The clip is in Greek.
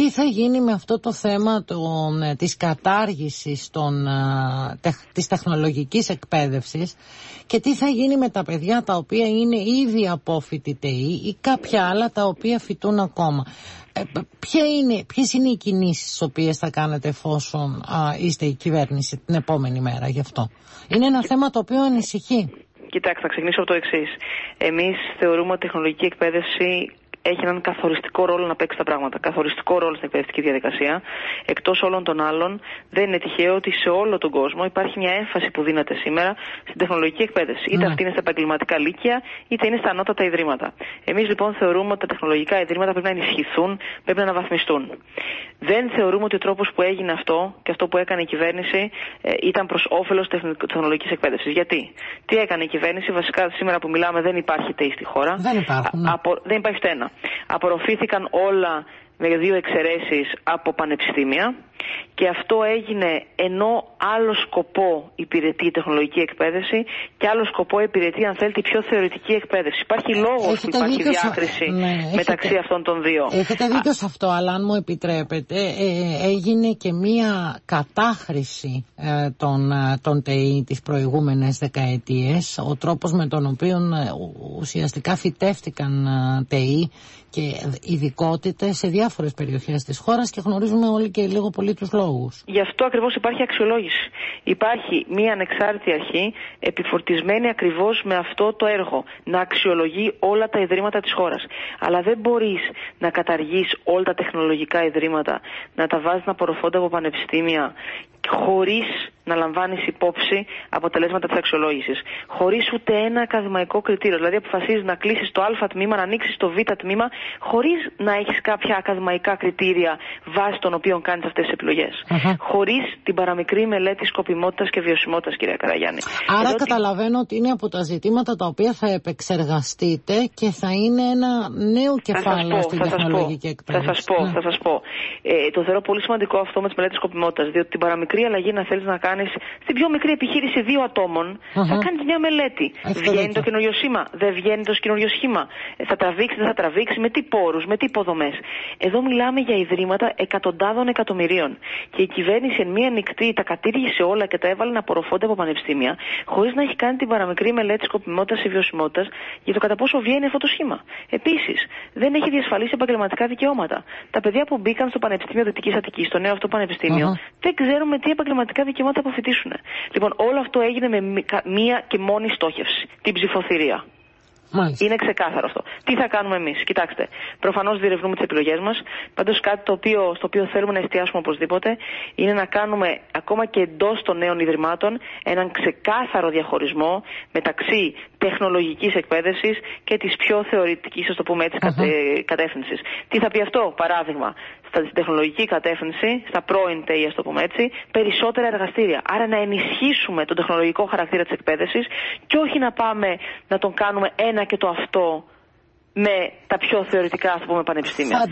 τι θα γίνει με αυτό το θέμα της κατάργησης της τεχνολογικής εκπαίδευσης και τι θα γίνει με τα παιδιά τα οποία είναι ήδη απόφοιτοι ΤΕΗ ή κάποια άλλα τα οποία φοιτούν ακόμα. Ποιες είναι οι κινήσεις τις οποίες θα κάνετε εφόσον είστε η κυβέρνηση την επόμενη μέρα γι' αυτό? Είναι ένα θέμα το οποίο ανησυχεί. Κοιτάξτε, θα ξεκινήσω από το εξής. Εμείς θεωρούμε ότι η τεχνολογική εκπαίδευση έχει έναν καθοριστικό ρόλο να παίξει τα πράγματα. Καθοριστικό ρόλο στην εκπαιδευτική διαδικασία. Εκτός όλων των άλλων, δεν είναι τυχαίο ότι σε όλο τον κόσμο υπάρχει μια έμφαση που δίνεται σήμερα στην τεχνολογική εκπαίδευση. Είτε αυτή είναι στα επαγγελματικά λύκεια, είτε είναι στα ανώτατα ιδρύματα. Εμείς λοιπόν θεωρούμε ότι τα τεχνολογικά ιδρύματα πρέπει να ενισχυθούν, πρέπει να αναβαθμιστούν. Δεν θεωρούμε ότι ο τρόπος που έγινε αυτό και αυτό που έκανε η κυβέρνηση ήταν προς όφελος τεχνολογικής εκπαίδευσης. Γιατί? Τι έκανε η κυβέρνηση? Βασικά σήμερα που μιλάμε δεν υπάρχει ΤΕΗ στη χώρα. Δεν υπάρχει στένα. Απορροφήθηκαν όλα με δύο εξαιρέσεις από πανεπιστήμια και αυτό έγινε ενώ άλλο σκοπό υπηρετεί η τεχνολογική εκπαίδευση και άλλο σκοπό υπηρετεί, αν θέλετε, η πιο θεωρητική εκπαίδευση. Υπάρχει λόγος που υπάρχει διάκριση μεταξύ αυτών των δύο. Έχετε δίκιο σε αυτό, αλλά αν μου επιτρέπετε, έγινε και μία κατάχρηση των ΤΕΗ τις προηγούμενες δεκαετίες, ο τρόπος με τον οποίο ουσιαστικά φυτεύτηκαν ΤΕΗ και ειδικότητες σε διάφορες περιοχές της χώρας και γνωρίζουμε όλοι και λίγο πολύ τους λόγους. Γι' αυτό ακριβώς υπάρχει αξιολόγηση. Υπάρχει μία ανεξάρτητη αρχή επιφορτισμένη ακριβώς με αυτό το έργο, να αξιολογεί όλα τα ιδρύματα της χώρας. Αλλά δεν μπορείς να καταργείς όλα τα τεχνολογικά ιδρύματα, να τα βάζεις να απορροφώνται από πανεπιστήμια, χωρίς να λαμβάνεις υπόψη αποτελέσματα της αξιολόγησης. Χωρίς ούτε ένα ακαδημαϊκό κριτήριο. Δηλαδή, αποφασίζεις να κλείσεις το Α τμήμα, να ανοίξεις το Β τμήμα, χωρίς να έχεις κάποια ακαδημαϊκά κριτήρια βάσει των οποίων κάνεις αυτές τις επιλογές. Χωρίς την παραμικρή μελέτη σκοπιμότητας και βιωσιμότητας, κυρία Καραγιάννη. Άρα καταλαβαίνω ότι είναι από τα ζητήματα τα οποία θα επεξεργαστείτε και θα είναι ένα νέο κεφάλαιο στην τεχνολογική εκπαίδευση. Θα σας πω. Το θεωρώ πολύ σημαντικό αυτό με τις μελέτες σκοπιμότητας, διότι την παραμικρή αλλαγή να θέλεις να κάνεις στην πιο μικρή επιχείρηση 2 ατόμων, θα κάνεις μια μελέτη. Βγαίνει το καινούριο σήμα, δεν βγαίνει το καινούριο σχήμα, θα τραβήξει, δεν θα τραβήξει, με τι πόρους, με τι υποδομές. Εδώ μιλάμε για ιδρύματα εκατοντάδων εκατομμυρίων. Και η κυβέρνηση εν μία νυχτή τα κατήργησε όλα και τα έβαλε να απορροφώνται από πανεπιστήμια, χωρίς να έχει κάνει την παραμικρή μελέτη σκοπιμότητας ή βιωσιμότητας για το κατά πόσο βγαίνει αυτό το σχήμα. Επίσης, δεν έχει διασφαλίσει επαγγελματικά δικαιώματα. Τα παιδιά που μπήκαν στο Πανεπιστήμιο Δυτικής Αττικής, στο νέο αυτό πανεπιστήμιο, δεν ξέρουμε τι επαγγελματικά δικαιώματα αποφοιτήσουν. Λοιπόν, όλο αυτό έγινε με μία και μόνη στόχευση, την ψηφοθυρία. Μάλιστα. Είναι ξεκάθαρο αυτό. Τι θα κάνουμε εμείς? Κοιτάξτε, προφανώς διερευνούμε τις επιλογές μας. Πάντως κάτι στο οποίο θέλουμε να εστιάσουμε οπωσδήποτε είναι να κάνουμε ακόμα και εντός των νέων ιδρυμάτων έναν ξεκάθαρο διαχωρισμό μεταξύ τεχνολογικής εκπαίδευσης και της πιο θεωρητικής, ας το πούμε έτσι, κατεύθυνσης. Τι θα πει αυτό? Παράδειγμα, στην τεχνολογική κατεύθυνση, στα πρώην ΤΕΗ, ας το πούμε έτσι, περισσότερα εργαστήρια. Άρα να ενισχύσουμε τον τεχνολογικό χαρακτήρα της εκπαίδευσης και όχι να πάμε να τον κάνουμε ένα και το αυτό με τα πιο θεωρητικά, ας το πούμε, πανεπιστήμια.